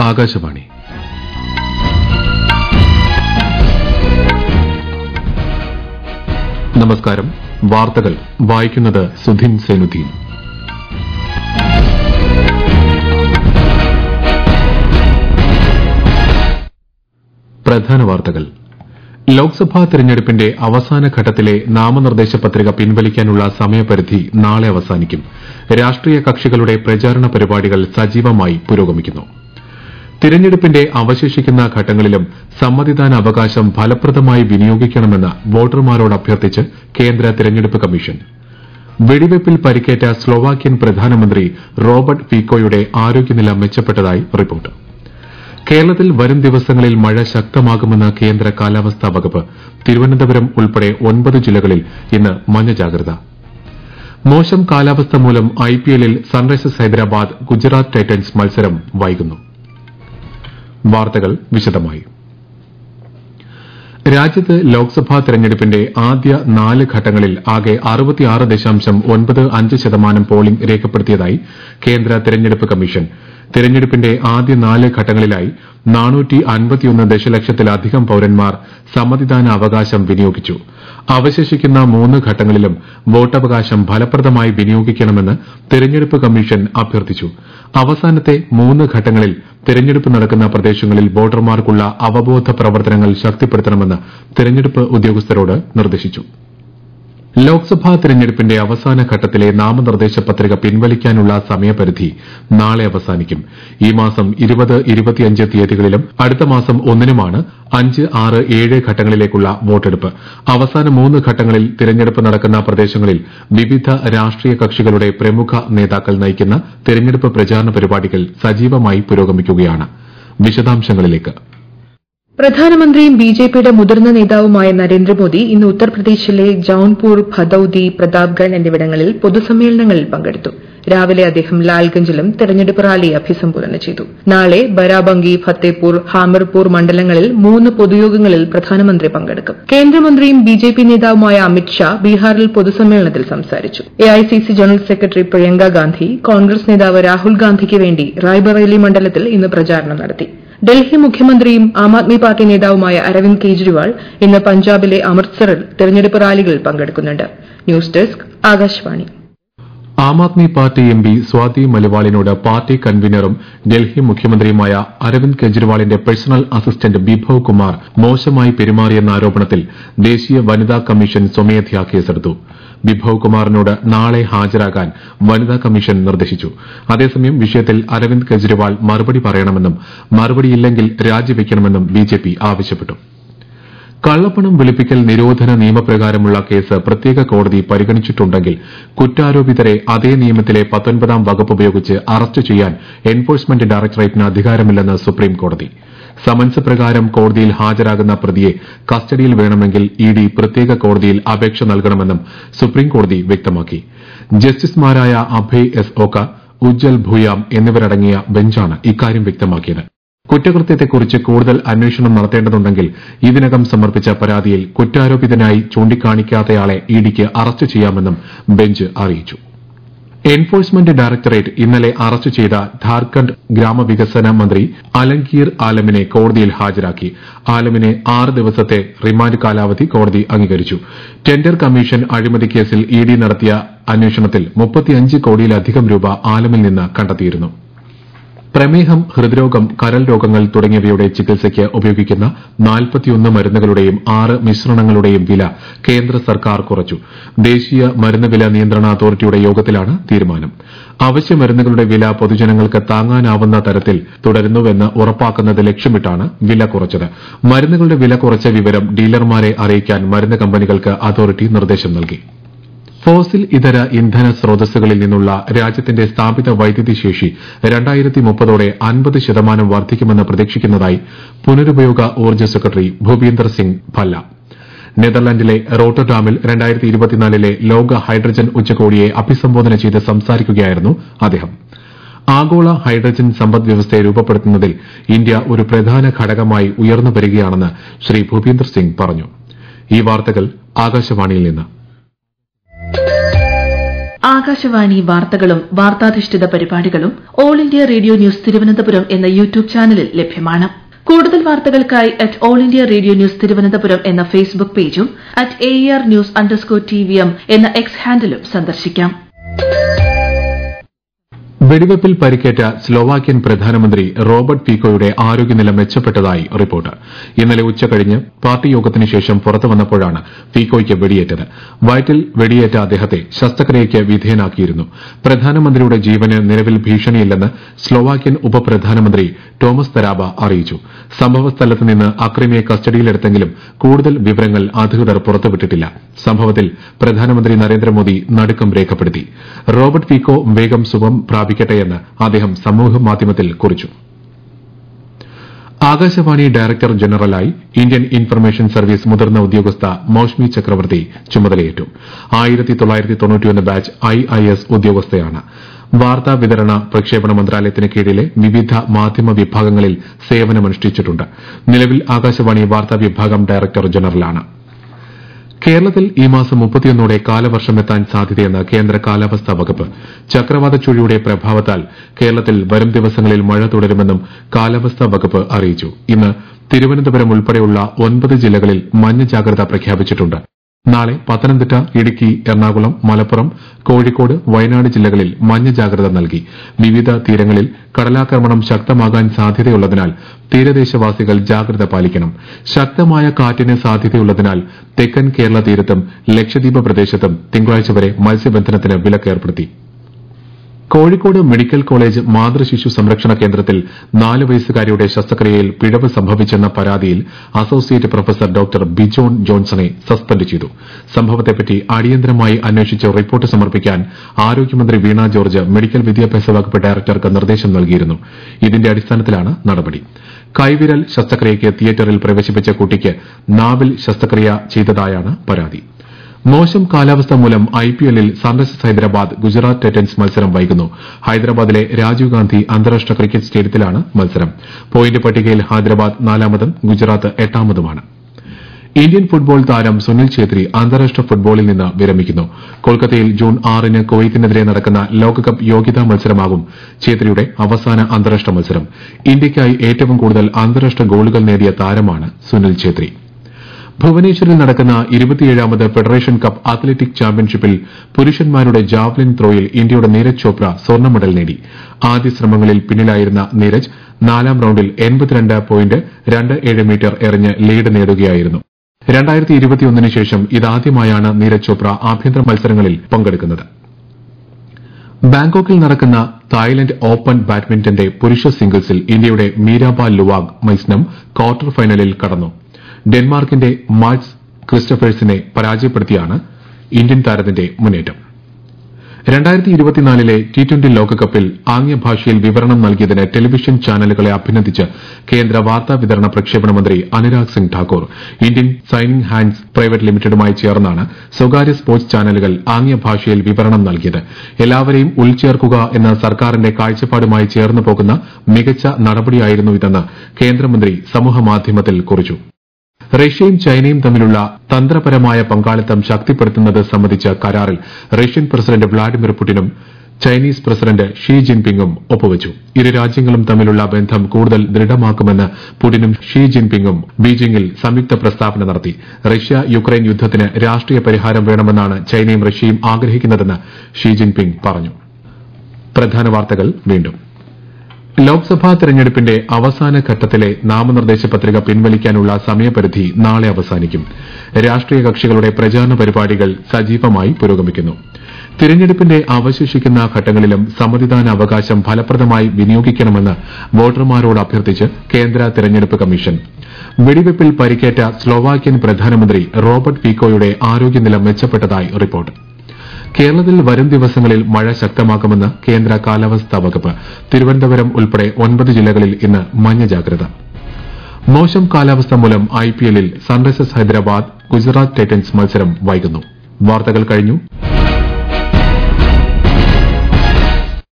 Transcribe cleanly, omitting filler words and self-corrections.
ആകാശവാണി. നമസ്കാരം. വാർത്തകൾ വായിക്കുന്നത് സുധിൻ സേനുദ്ദീൻ. പ്രധാന വാർത്തകൾ. ലോക്സഭാ തെരഞ്ഞെടുപ്പിന്റെ അവസാന ഘട്ടത്തിലെ നാമനിർദ്ദേശ പത്രിക പിൻവലിക്കാനുള്ള സമയപരിധി നാളെ അവസാനിക്കും. രാഷ്ട്രീയ കക്ഷികളുടെ പ്രചാരണ പരിപാടികൾ സജീവമായി പുരോഗമിക്കുന്നു. തിരഞ്ഞെടുപ്പിന്റെ അവശേഷിക്കുന്ന ഘട്ടങ്ങളിലും സമ്മതിദാനാവകാശം ഫലപ്രദമായി വിനിയോഗിക്കണമെന്ന് വോട്ടർമാരോട് അഭ്യർത്ഥിച്ച് കേന്ദ്ര തെരഞ്ഞെടുപ്പ് കമ്മീഷൻ. വെടിവയ്പിൽ പരിക്കേറ്റ സ്ലോവാക്യൻ പ്രധാനമന്ത്രി റോബർട്ട് ഫീക്കോയുടെ ആരോഗ്യനില മെച്ചപ്പെട്ടതായി റിപ്പോർട്ട്. കേരളത്തിൽ വരും ദിവസങ്ങളിൽ മഴ ശക്തമാകുമെന്ന് കേന്ദ്ര കാലാവസ്ഥാ വകുപ്പ്. തിരുവനന്തപുരം ഉൾപ്പെടെ 9 ജില്ലകളിൽ ഇന്ന് മഞ്ഞ ജാഗ്രത. മോശം കാലാവസ്ഥ മൂലം ഐപിഎല്ലിൽ സൺറൈസേഴ്സ് ഹൈദരാബാദ് ഗുജറാത്ത് ടൈറ്റൻസ് മത്സരം വൈകുന്നു. വാർത്തകൾ വിശദമായി. രാജ്യത്ത് ലോക്സഭാ തെരഞ്ഞെടുപ്പിന്റെ ആദ്യ 4 ഘട്ടങ്ങളിൽ ആകെ 66.95% പോളിംഗ് രേഖപ്പെടുത്തിയതായി കേന്ദ്ര തെരഞ്ഞെടുപ്പ് കമ്മീഷൻ. തെരഞ്ഞെടുപ്പിന്റെ ആദ്യ 4 ഘട്ടങ്ങളിലായി 451 ദശലക്ഷത്തിലധികം പൌരന്മാർ സമ്മതിദാന അവകാശം വിനിയോഗിച്ചു. അവശേഷിക്കുന്ന 3 ഘട്ടങ്ങളിലും വോട്ടവകാശം ഫലപ്രദമായി വിനിയോഗിക്കണമെന്ന് തെരഞ്ഞെടുപ്പ് കമ്മീഷൻ അഭ്യർത്ഥിച്ചു. അവസാനത്തെ 3 ഘട്ടങ്ങളിൽ തെരഞ്ഞെടുപ്പ് നടക്കുന്ന പ്രദേശങ്ങളിൽ വോട്ടർമാർക്കുള്ള അവബോധ പ്രവർത്തനങ്ങൾ ശക്തിപ്പെടുത്തണമെന്ന് തെരഞ്ഞെടുപ്പ് ഉദ്യോഗസ്ഥരോട് നിർദ്ദേശിച്ചു. ലോക്സഭാ തെരഞ്ഞെടുപ്പിന്റെ അവസാന ഘട്ടത്തിലെ നാമനിർദ്ദേശ പത്രിക പിൻവലിക്കാനുള്ള സമയപരിധി നാളെ അവസാനിക്കും. ഈ മാസം 20, 25 തീയതികളിലും അടുത്ത മാസം 1-നുമാണ് 5, 6, 7 ഘട്ടങ്ങളിലേക്കുള്ള വോട്ടെടുപ്പ്. അവസാന 3 ഘട്ടങ്ങളിൽ തിരഞ്ഞെടുപ്പ് നടക്കുന്ന പ്രദേശങ്ങളിൽ വിവിധ രാഷ്ട്രീയ കക്ഷികളുടെ പ്രമുഖ നേതാക്കൾ നയിക്കുന്ന തിരഞ്ഞെടുപ്പ് പ്രചാരണ പരിപാടികൾ സജീവമായി പുരോഗമിക്കുകയാണ്. വിശദാംശങ്ങളിലേക്ക്. പ്രധാനമന്ത്രിയും ബിജെപിയുടെ മുതിർന്ന നേതാവുമായ നരേന്ദ്രമോദി ഇന്ന് ഉത്തർപ്രദേശിലെ ജൌൻപൂർ, ഭദൌതി, പ്രതാപ്ഗഡ് എന്നിവിടങ്ങളിൽ പൊതുസമ്മേളനങ്ങളിൽ പങ്കെടുത്തു. രാവിലെ അദ്ദേഹം ലാൽഗഞ്ചിലും തെരഞ്ഞെടുപ്പ് റാലിയെ അഭിസംബോധന ചെയ്തു. നാളെ ബരാബങ്കി, ഫത്തേപൂർ, ഹാമിർപൂർ മണ്ഡലങ്ങളിൽ 3 പൊതുയോഗങ്ങളിൽ പ്രധാനമന്ത്രി പങ്കെടുക്കും. കേന്ദ്രമന്ത്രിയും ബിജെപി നേതാവുമായ അമിത് ഷാ ബീഹാറിൽ പൊതുസമ്മേളനത്തിൽ സംസാരിച്ചു. AICC general secretary Priyanka Gandhi Congress നേതാവ് രാഹുൽ ഗാന്ധിക്ക് വേണ്ടി റായ്ബറേലി മണ്ഡലത്തിൽ ഇന്ന് പ്രചാരണം നടത്തി. ഡൽഹി മുഖ്യമന്ത്രിയും ആം ആദ്മി പാർട്ടി നേതാവുമായ അരവിന്ദ് കെജ്രിവാൾ ഇന്ന് പഞ്ചാബിലെ അമൃത്സറിൽ തെരഞ്ഞെടുപ്പ് റാലികളിൽ പങ്കെടുക്കുന്നുണ്ട്. News desk, Akashvani. Aam Aadmi party MP Swati മലിവാളിനോട് പാർട്ടി കൺവീനറും ഡൽഹി മുഖ്യമന്ത്രിയുമായ അരവിന്ദ് കെജ്രിവാളിന്റെ പേഴ്സണൽ അസിസ്റ്റന്റ് ബിഭവ് കുമാർ മോശമായി പെരുമാറിയെന്ന ആരോപണത്തിൽ ദേശീയ വനിതാ കമ്മീഷൻ സ്വമേധയാ കേസെടുത്തു. ബിഭവ് കുമാറിനോട് നാളെ ഹാജരാകാൻ വനിതാ കമ്മീഷൻ നിർദ്ദേശിച്ചു. അതേസമയം വിഷയത്തിൽ അരവിന്ദ് കെജ്രിവാൾ മറുപടി പറയണമെന്നും മറുപടിയില്ലെങ്കിൽ രാജിവെക്കണമെന്നും ബിജെപി ആവശ്യപ്പെട്ടു. കള്ളപ്പണം വെളുപ്പിക്കൽ നിരോധന നിയമപ്രകാരമുള്ള കേസ് പ്രത്യേക കോടതി പരിഗണിച്ചിട്ടുണ്ടെങ്കിൽ കുറ്റാരോപിതരെ അതേ നിയമത്തിലെ 19-ാം വകുപ്പ് ഉപയോഗിച്ച് അറസ്റ്റ് ചെയ്യാൻ എൻഫോഴ്സ്മെന്റ് ഡയറക്ടറേറ്റിന് അധികാരമില്ലെന്ന് സുപ്രീംകോടതി. സമൻസ് പ്രകാരം കോടതിയിൽ ഹാജരാകുന്ന പ്രതിയെ കസ്റ്റഡിയിൽ വേണമെങ്കിൽ ഇഡി പ്രത്യേക കോടതിയിൽ അപേക്ഷ നൽകണമെന്നും സുപ്രീംകോടതി വ്യക്തമാക്കി. ജസ്റ്റിസുമാരായ അഭയ് എസ് ഓക, ഉജ്ജൽ ഭൂയാം എന്നിവരടങ്ങിയ ബെഞ്ചാണ് ഇക്കാര്യം വ്യക്തമാക്കിയത്. കുറ്റകൃത്യത്തെക്കുറിച്ച് കൂടുതൽ അന്വേഷണം നടത്തേണ്ടതുണ്ടെങ്കിൽ ഇതിനകം സമർപ്പിച്ച പരാതിയിൽ കുറ്റാരോപിതനായി ചൂണ്ടിക്കാണിക്കാത്തയാളെ ഇഡിക്ക് അറസ്റ്റ് ചെയ്യാമെന്നും ബെഞ്ച് അറിയിച്ചു. എൻഫോഴ്സ്മെന്റ് ഡയറക്ടറേറ്റ് ഇന്നലെ അറസ്റ്റ് ചെയ്ത ഝാർഖണ്ഡ് ഗ്രാമവികസന മന്ത്രി അലംഗീർ ആലമിനെ കോടതിയിൽ ഹാജരാക്കി. ആലമിന് 6 ദിവസത്തെ റിമാൻഡ് കാലാവധി കോടതി അംഗീകരിച്ചു. ടെൻഡർ കമ്മീഷൻ അഴിമതി കേസിൽ ഇഡി നടത്തിയ അന്വേഷണത്തിൽ 35 കോടിയിലധികം രൂപ ആലമിൽ നിന്ന് കണ്ടെത്തിയിരുന്നു. പ്രമേഹം, ഹൃദ്രോഗം, കരൾ രോഗങ്ങൾ തുടങ്ങിയവയുടെ ചികിത്സയ്ക്ക് ഉപയോഗിക്കുന്ന 41 മരുന്നുകളുടെയും 6 മിശ്രണങ്ങളുടെയും വില കേന്ദ്ര സർക്കാർ കുറച്ചു. ദേശീയ മരുന്ന് വില നിയന്ത്രണ അതോറിറ്റിയുടെ യോഗത്തിലാണ് തീരുമാനം. അവശ്യ മരുന്നുകളുടെ വില പൊതുജനങ്ങൾക്ക് താങ്ങാനാവുന്ന തരത്തിൽ തുടരുന്നുവെന്ന് ഉറപ്പാക്കുന്നത് ലക്ഷ്യമിട്ടാണ് വില കുറച്ചത്. മരുന്നുകളുടെ വില കുറച്ച വിവരം ഡീലർമാരെ അറിയിക്കാൻ മരുന്ന് കമ്പനികൾക്ക് അതോറിറ്റി നിർദ്ദേശം നൽകി. ഫോസിൽ ഇതര ഇന്ധന സ്രോതസ്സുകളിൽ നിന്നുള്ള രാജ്യത്തിന്റെ സ്ഥാപിത വൈദ്യുതി ശേഷി 2030ഓടെ 50% വർദ്ധിക്കുമെന്ന് പ്രതീക്ഷിക്കുന്നതായി പുനരുപയോഗ ഊർജ്ജ സെക്രട്ടറി ഭൂപീന്ദർ സിംഗ് ഭല്ല. നെതർലൻഡിലെ റോട്ടർഡാമിൽ 2024 ലോക ഹൈഡ്രജൻ ഉച്ചകോടിയെ അഭിസംബോധന ചെയ്ത് സംസാരിക്കുകയായിരുന്നു അദ്ദേഹം. ആഗോള ഹൈഡ്രജൻ സമ്പദ്വ്യവസ്ഥയെ രൂപപ്പെടുത്തുന്നതിൽ ഇന്ത്യ ഒരു പ്രധാന ഘടകമായി ഉയർന്നുവരികയാണെന്ന് ശ്രീ ഭൂപീന്ദർ സിംഗ് പറഞ്ഞു. ഈ വാർത്തകൾ ആകാശവാണിയിൽ നിന്ന്. ആകാശവാണി വാർത്തകളും വാർത്താധിഷ്ഠിത പരിപാടികളും all India radio news Thiruvananthapuram എന്ന യൂട്യൂബ് ചാനലിൽ ലഭ്യമാണ്. കൂടുതൽ വാർത്തകൾക്കായി all India radio news Thiruvananthapuram എന്ന ഫേസ്ബുക്ക് പേജും @AER_News_TVM എന്ന എക്സ് ഹാൻഡിലും സന്ദർശിക്കാം. വെടിവെപ്പിൽ പരിക്കേറ്റ സ്ലോവാക്യൻ പ്രധാനമന്ത്രി റോബർട്ട് ഫീക്കോയുടെ ആരോഗ്യനില മെച്ചപ്പെട്ടതായി റിപ്പോർട്ട്. ഇന്നലെ ഉച്ചകഴിഞ്ഞ് പാർട്ടി യോഗത്തിന് ശേഷം പുറത്തുവന്നപ്പോഴാണ് ഫീക്കോയ്ക്ക് വെടിയേറ്റത്. വയറ്റിൽ വെടിയേറ്റ അദ്ദേഹത്തെ ശസ്ത്രക്രിയയ്ക്ക് വിധേയനാക്കിയിരുന്നു. പ്രധാനമന്ത്രിയുടെ ജീവന് നിലവിൽ ഭീഷണിയില്ലെന്ന് സ്ലോവാക്യൻ ഉപപ്രധാനമന്ത്രി ടോമസ് തരാബ അറിയിച്ചു. സംഭവസ്ഥലത്ത് നിന്ന് അക്രമിയെ കസ്റ്റഡിയിലെടുത്തെങ്കിലും കൂടുതൽ വിവരങ്ങൾ അധികൃതർ പുറത്തുവിട്ടിട്ടില്ല. സംഭവത്തിൽ പ്രധാനമന്ത്രി നരേന്ദ്രമോദി നടുക്കം രേഖപ്പെടുത്തി. റോബർട്ട് ഫീക്കോ വേഗം സുഖം പ്രാപിക്കട്ടെയെന്ന് അദ്ദേഹം സമൂഹമാധ്യമത്തിൽ കുറിച്ചു. ആകാശവാണി ഡയറക്ടർ ജനറലായി ഇന്ത്യൻ ഇൻഫർമേഷൻ സർവീസ് മുതിർന്ന ഉദ്യോഗസ്ഥ മൌഷ്മി ചക്രവർത്തി ചുമതലയേറ്റു. 1991 ബാച്ച് IIS ഉദ്യോഗസ്ഥയാണ്. വാർത്താ വിതരണ പ്രക്ഷേപണ മന്ത്രാലയത്തിന് കീഴിലെ വിവിധ മാധ്യമ വിഭാഗങ്ങളിൽ സേവനമനുഷ്ഠിച്ചിട്ടുണ്ട്. നിലവിൽ ആകാശവാണി വാർത്താ വിഭാഗം ഡയറക്ടർ ജനറലാണ്. കേരളത്തിൽ ഈ മാസം 31 കാലവർഷമെത്താൻ സാധ്യതയെന്ന് കേന്ദ്ര കാലാവസ്ഥാ വകുപ്പ്. ചക്രവാത ചുഴിയുടെ പ്രഭാവത്താൽ കേരളത്തിൽ വരും ദിവസങ്ങളിൽ മഴ തുടരുമെന്നും കാലാവസ്ഥാ വകുപ്പ് അറിയിച്ചു. ഇന്ന് തിരുവനന്തപുരം ഉൾപ്പെടെയുള്ള 9 ജില്ലകളിൽ മഞ്ഞ ജാഗ്രത പ്രഖ്യാപിച്ചിട്ടുണ്ട്. നാളെ പത്തനംതിട്ട, ഇടുക്കി, എറണാകുളം, മലപ്പുറം, കോഴിക്കോട്, വയനാട് ജില്ലകളിൽ മഞ്ഞ ജാഗ്രത നൽകി. വിവിധ തീരങ്ങളിൽ കടലാക്രമണം ശക്തമാകാൻ സാധ്യതയുള്ളതിനാൽ തീരദേശവാസികൾ ജാഗ്രത പാലിക്കണം. ശക്തമായ കാറ്റിന് സാധ്യതയുള്ളതിനാൽ തെക്കൻ കേരള തീരത്തും ലക്ഷദ്വീപ് പ്രദേശത്തും തിങ്കളാഴ്ച വരെ മത്സ്യബന്ധനത്തിന് വിലക്കേർപ്പെടുത്തി. കോഴിക്കോട് മെഡിക്കൽ കോളേജ് മാതൃശിശു സംരക്ഷണ കേന്ദ്രത്തിൽ 4 വയസ്സുകാരിയുടെ ശസ്ത്രക്രിയയിൽ പിഴവ് സംഭവിച്ചെന്ന പരാതിയിൽ അസോസിയേറ്റ് പ്രൊഫസർ ഡോക്ടർ ബിജോൺ ജോൺസണെ സസ്പെൻഡ് ചെയ്തു. സംഭവത്തെപ്പറ്റി അടിയന്തരമായി അന്വേഷിച്ച് റിപ്പോർട്ട് സമർപ്പിക്കാൻ ആരോഗ്യമന്ത്രി വീണ ജോർജ് മെഡിക്കൽ വിദ്യാഭ്യാസ വകുപ്പ് ഡയറക്ടർക്ക് നിർദ്ദേശം നൽകിയിരുന്നു. ഇതിന്റെ അടിസ്ഥാനത്തിലാണ് നടപടി. കൈവിരൽ ശസ്ത്രക്രിയയ്ക്ക് തിയേറ്ററിൽ പ്രവേശിപ്പിച്ച കുട്ടിക്ക് നാവിൽ ശസ്ത്രക്രിയ ചെയ്തതായാണ് പരാതി. മോശം കാലാവസ്ഥ മൂലം IPL-ൽ സൺറൈസേഴ്സ് ഹൈദരാബാദ് ഗുജറാത്ത് ടൈറ്റൻസ് മത്സരം വൈകുന്നു. ഹൈദരാബാദിലെ രാജീവ് ഗാന്ധി അന്താരാഷ്ട്ര ക്രിക്കറ്റ് സ്റ്റേഡിയത്തിലാണ് മത്സരം. പോയിന്റ് പട്ടികയിൽ ഹൈദരാബാദ് 4-ാമതും ഗുജറാത്ത് 8-ാമതുമാണ്. ഇന്ത്യൻ ഫുട്ബോൾ താരം സുനിൽ ഛേത്രി അന്താരാഷ്ട്ര ഫുട്ബോളിൽ നിന്ന് വിരമിക്കുന്നു. കൊൽക്കത്തയിൽ ജൂൺ 6-ന് കുവൈത്തിനെതിരെ നടക്കുന്ന ലോകകപ്പ് യോഗ്യതാ മത്സരമാകും ഛേത്രിയുടെ അവസാന അന്താരാഷ്ട്ര മത്സരം. ഇന്ത്യയ്ക്കായി ഏറ്റവും കൂടുതൽ അന്താരാഷ്ട്ര ഗോളുകൾ നേടിയ താരമാണ് സുനിൽ ഛേത്രി. ഭുവനേശ്വറിൽ നടക്കുന്ന 27ാമത് ഫെഡറേഷൻ കപ്പ് അത്ലറ്റിക് ചാമ്പ്യൻഷിപ്പിൽ പുരുഷന്മാരുടെ ജാവ്ലിൻ ത്രോയിൽ ഇന്ത്യയുടെ നീരജ് ചോപ്ര സ്വർണ്ണ മെഡൽ നേടി. ആദ്യ ശ്രമങ്ങളിൽ പിന്നിലായിരുന്ന നീരജ് 4ാം റൌണ്ടിൽ 82.27 മീറ്റർ എറിഞ്ഞ് ലീഡ് നേടുകയായിരുന്നു. 2021 ശേഷം ഇതാദ്യമായാണ് നീരജ് ചോപ്ര ആഭ്യന്തര മത്സരങ്ങളിൽ പങ്കെടുക്കുന്നത്. ബാങ്കോക്കിൽ നടക്കുന്ന തായ്ലൻഡ് ഓപ്പൺ ബാഡ്മിന്റന്റെ പുരുഷ സിംഗിൾസിൽ ഇന്ത്യയുടെ മീരാബാൽ ലുവാഗ് മൈസ്നം ക്വാർട്ടർ ഫൈനലിൽ കടന്നു. ഡെൻമാർക്കിന്റെ മാറ്റ്സ് ക്രിസ്റ്റഫേഴ്സിനെ പരാജയപ്പെടുത്തിയാണ് ഇന്ത്യൻ താരത്തിന്റെ മുന്നേറ്റം. 2024 T20 ലോകകപ്പിൽ ആംഗ്യഭാഷയിൽ വിവരണം നൽകിയതിന് ടെലിവിഷൻ ചാനലുകളെ അഭിനന്ദിച്ച് കേന്ദ്ര വാർത്താ വിതരണ പ്രക്ഷേപണ മന്ത്രി Anurag Singh Thakur. Indian signing hands private ലിമിറ്റഡുമായി ചേർന്നാണ് സ്വകാര്യ സ്പോർട്സ് ചാനലുകൾ ആംഗ്യഭാഷയിൽ വിവരണം നൽകിയത്. എല്ലാവരെയും ഉൾച്ചേർക്കുക എന്ന സർക്കാരിന്റെ കാഴ്ചപ്പാടുമായി ചേർന്നു പോകുന്ന മികച്ച നടപടിയായിരുന്നു ഇതെന്ന് കേന്ദ്രമന്ത്രി സമൂഹമാധ്യമത്തിൽ കുറിച്ചു. റഷ്യയും ചൈനയും തമ്മിലുള്ള തന്ത്രപരമായ പങ്കാളിത്തം ശക്തിപ്പെടുത്തുന്നത് സംബന്ധിച്ച കരാറിൽ റഷ്യൻ പ്രസിഡന്റ് വ്ളാഡിമിർ പുടിനും ചൈനീസ് പ്രസിഡന്റ് ഷീ ജിൻപിങ്ങും ഒപ്പുവച്ചു. ഇരു രാജ്യങ്ങളും തമ്മിലുള്ള ബന്ധം കൂടുതൽ ദൃഢമാക്കുമെന്ന് പുടിനും ഷീ ജിൻപിങ്ങും ബീജിംഗിൽ സംയുക്ത പ്രസ്താവന നടത്തി. റഷ്യ യുക്രൈൻ യുദ്ധത്തിന് രാഷ്ട്രീയ പരിഹാരം വേണമെന്നാണ് ചൈനയും റഷ്യയും ആഗ്രഹിക്കുന്നതെന്ന് ഷീ ജിൻപിങ് പറഞ്ഞു. പ്രധാന വാർത്തകൾ വീണ്ടും. ലോക്സഭാ തെരഞ്ഞെടുപ്പിന്റെ അവസാന ഘട്ടത്തിലെ നാമനിർദ്ദേശ പത്രിക പിൻവലിക്കാനുള്ള സമയപരിധി നാളെ അവസാനിക്കും. രാഷ്ട്രീയ കക്ഷികളുടെ പ്രചാരണ പരിപാടികൾ സജീവമായി പുരോഗമിക്കുന്നു. തിരഞ്ഞെടുപ്പിന്റെ അവശേഷിക്കുന്ന ഘട്ടങ്ങളിലും സമ്മതിദാന അവകാശം ഫലപ്രദമായി വിനിയോഗിക്കണമെന്ന് വോട്ടർമാരോട് അഭ്യർത്ഥിച്ച് കേന്ദ്ര തെരഞ്ഞെടുപ്പ് കമ്മീഷൻ. വെടിവെപ്പിൽ പരിക്കേറ്റ സ്ലോവാക്യൻ പ്രധാനമന്ത്രി റോബർട്ട് ഫീക്കോയുടെ ആരോഗ്യനില മെച്ചപ്പെട്ടതായി റിപ്പോർട്ട്. കേരളത്തിൽ വരും ദിവസങ്ങളിൽ മഴ ശക്തമാക്കുമെന്ന് കേന്ദ്ര കാലാവസ്ഥാ വകുപ്പ്. തിരുവനന്തപുരം ഉൾപ്പെടെ 9 ജില്ലകളിൽ ഇന്ന് മഞ്ഞ ജാഗ്രത. മോശം കാലാവസ്ഥ മൂലം IPL-ൽ സൺറൈസേഴ്സ് ഹൈദരാബാദ് ഗുജറാത്ത് ടൈറ്റൻസ് മത്സരം വൈകുന്നു. വാർത്തകൾ കഴിഞ്ഞു.